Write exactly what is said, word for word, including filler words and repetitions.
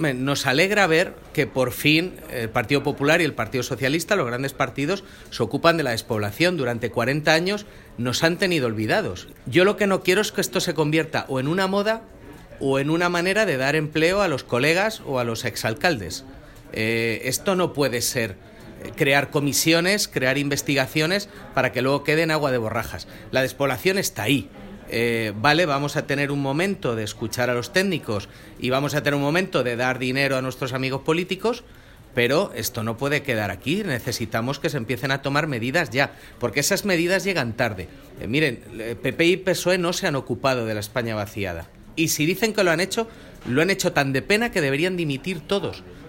Nos alegra ver que por fin el Partido Popular y el Partido Socialista, los grandes partidos, se ocupan de la despoblación. Durante cuarenta años nos han tenido olvidados. Yo lo que no quiero es que esto se convierta o en una moda o en una manera de dar empleo a los colegas o a los exalcaldes. Eh, esto no puede ser crear comisiones, crear investigaciones para que luego quede en agua de borrajas. La despoblación está ahí. Eh, vale, vamos a tener un momento de escuchar a los técnicos y vamos a tener un momento de dar dinero a nuestros amigos políticos, pero esto no puede quedar aquí. Necesitamos que se empiecen a tomar medidas ya, porque esas medidas llegan tarde. Eh, miren, P P y P S O E no se han ocupado de la España vaciada. Y si dicen que lo han hecho, lo han hecho tan de pena que deberían dimitir todos.